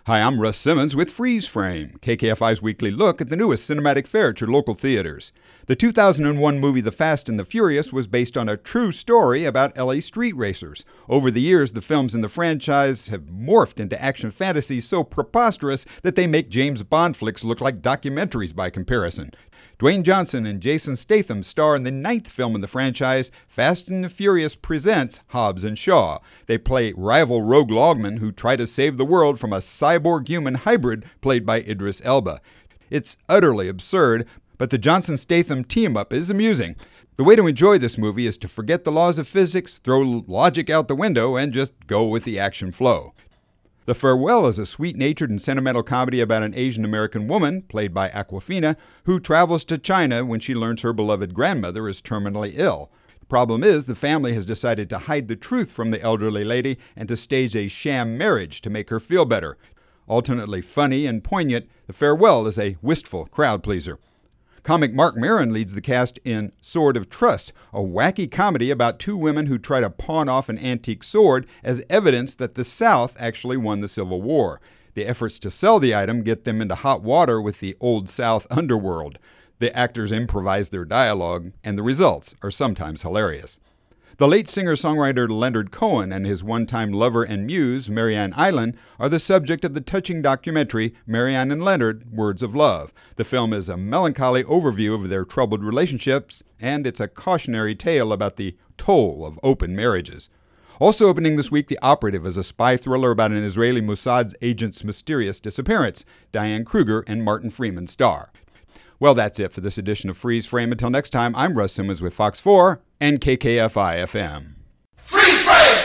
Hi, I'm Russ Simmons with Freeze Frame, KKFI's weekly look at the newest cinematic fare at your local theaters. The 2001 movie The Fast and the Furious was based on a true story about LA street racers. Over the years, the films in the franchise have morphed into action fantasies so preposterous that they make James Bond flicks look like documentaries by comparison. Dwayne Johnson and Jason Statham star in the 9th film in the franchise, Fast and the Furious presents Hobbs and Shaw. They play rival rogue lawmen who try to save the world from a cyborg-human hybrid played by Idris Elba. It's utterly absurd, but the Johnson-Statham team-up is amusing. The way to enjoy this movie is to forget the laws of physics, throw logic out the window, and just go with the action flow. The Farewell is a sweet-natured and sentimental comedy about an Asian-American woman, played by Awkwafina, who travels to China when she learns her beloved grandmother is terminally ill. The problem is, the family has decided to hide the truth from the elderly lady and to stage a sham marriage to make her feel better. Alternately funny and poignant, The Farewell is a wistful crowd-pleaser. Comic Marc Maron leads the cast in Sword of Trust, a wacky comedy about two women who try to pawn off an antique sword as evidence that the South actually won the Civil War. The efforts to sell the item get them into hot water with the Old South underworld. The actors improvise their dialogue, and the results are sometimes hilarious. The late singer-songwriter Leonard Cohen and his one-time lover and muse, Marianne Island, are the subject of the touching documentary Marianne and Leonard, Words of Love. The film is a melancholy overview of their troubled relationships, and it's a cautionary tale about the toll of open marriages. Also opening this week, The Operative is a spy thriller about an Israeli Mossad agent's mysterious disappearance. Diane Kruger and Martin Freeman star. Well, that's it for this edition of Freeze Frame. Until next time, I'm Russ Simmons with Fox 4 and KKFI FM. Freeze Frame!